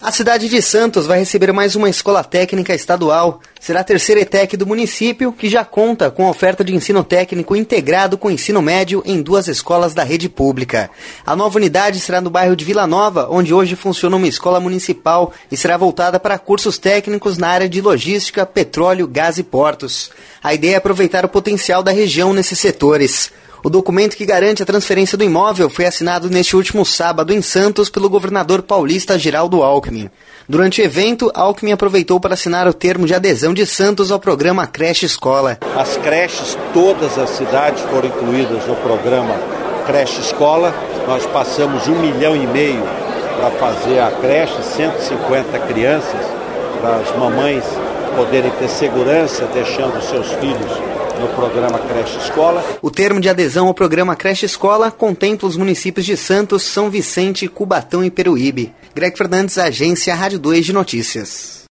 A cidade de Santos vai receber mais uma escola técnica estadual. Será a terceira ETEC do município, que já conta com oferta de ensino técnico integrado com ensino médio em 2 escolas da rede pública. A nova unidade será no bairro de Vila Nova, onde hoje funciona uma escola municipal e será voltada para cursos técnicos na área de logística, petróleo, gás e portos. A ideia é aproveitar o potencial da região nesses setores. O documento que garante a transferência do imóvel foi assinado neste último sábado em Santos pelo governador paulista Geraldo Alckmin. Durante o evento, Alckmin aproveitou para assinar o termo de adesão de Santos ao programa Creche Escola. As creches, todas as cidades foram incluídas no programa Creche Escola. Nós passamos 1,5 milhão para fazer a creche, 150 crianças, para as mamães poderem ter segurança deixando seus filhos no programa Creche Escola. O termo de adesão ao programa Creche Escola contempla os municípios de Santos, São Vicente, Cubatão e Peruíbe. Greg Fernandes, Agência Rádio 2 de Notícias.